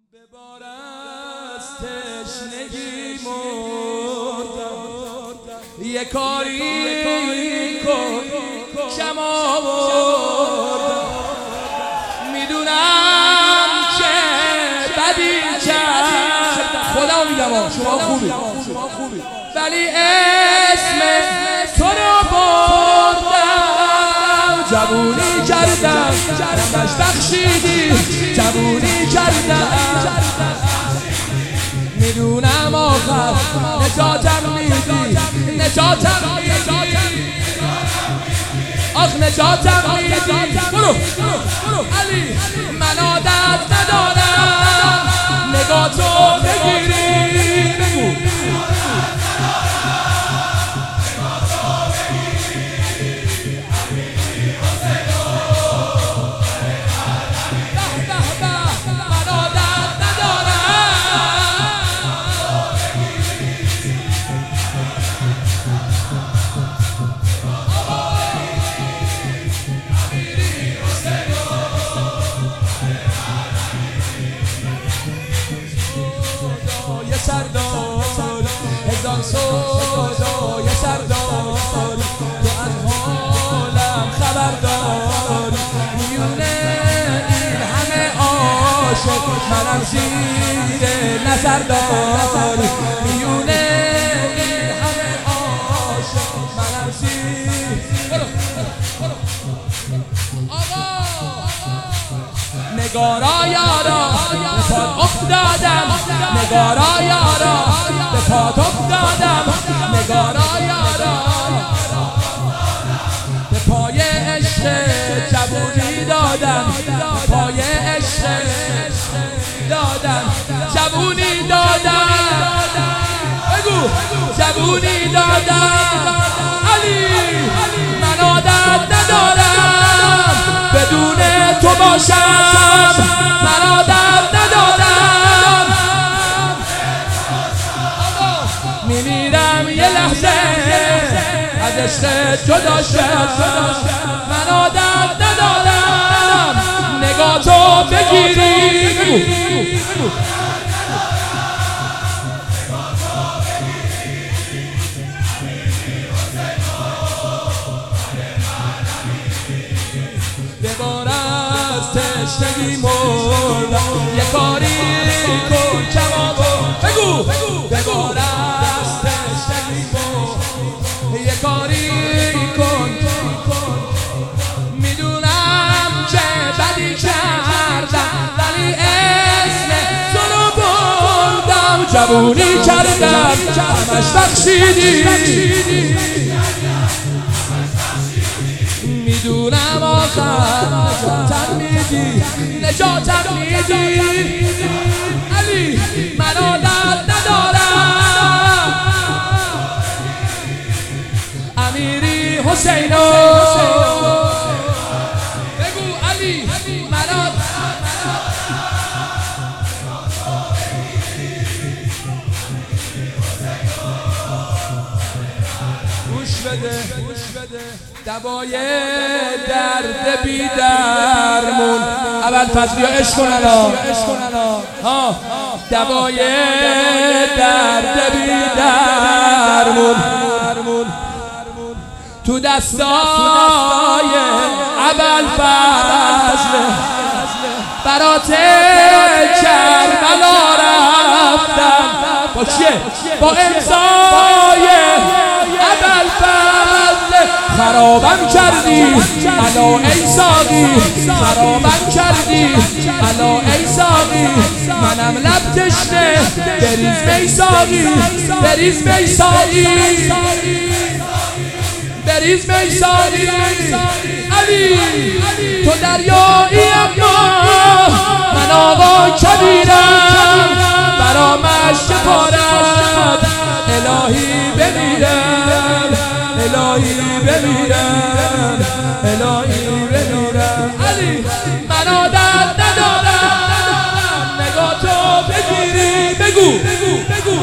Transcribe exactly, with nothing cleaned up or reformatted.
به بار از تشنگی مردم، یه کاری کن کم آوردم. میدونم که بدی کردم، خدا میگم شما خوبی ولی اسم تو رو بردم. جوونی کردم نمش بخشیدی، جوونی کردم میدونم آخر نجاتم میدی، نجاتم میدی، آخ نجاتم میدی. برو علی من عادت ندارم نگاه تو بگیری، بگو سردار هزار سودای سردار، تو از حالم خبردار. میونه این همه عاشق منم زیر نظردار، میونه این همه عاشق منم زیر. آقا نگارا یارا به پاد افتادم، نگارا یارا به پاد افتادم، نگارا یارا به پای عشق جوونی دادم، پای عشق دادم، جوونی دادم، بگو جوونی دادم. علی من عادت ندارم بدون تو باشم، من عادت ندارم میمیرم یه لحظه از عشق جدا شد. من عادت ندارم نگاه تو بگیری، به بار از تشنگی مردم، یه کاری کن کم آوردم. بگو به بار از تشنگی مردم، یه کاری کن. میدونم که بدی کردم ولی اسم تو رو بردم. جوونی کردم همش بخشیدی، میدونم آخر نجاتم میدی، نجاتم میدی. علی من عادت ندارم امیری حسینو، بگو علی من گوش بده دوای درد بی درمون. اول فضلی ها عشق کن الان، ها دوای درد بی درمون تو دستای ابوالفضل برات کربلا رفتم. با چیه؟ با امضای ابوالفضل. خرابم کردی الا ای ساقی، خرابم کردی الا ای ساقی. منم لب تشنه بریز می ساقی، بریز می ساقی، بریز می ساقی. علی تو دریایی اما من آقا کبیرم، برامش سپارد الهی بمیرم، الهی بمیرم، الهی بمیرم. علی من عادت ندارم نگاه تو بگیری، بگو بگو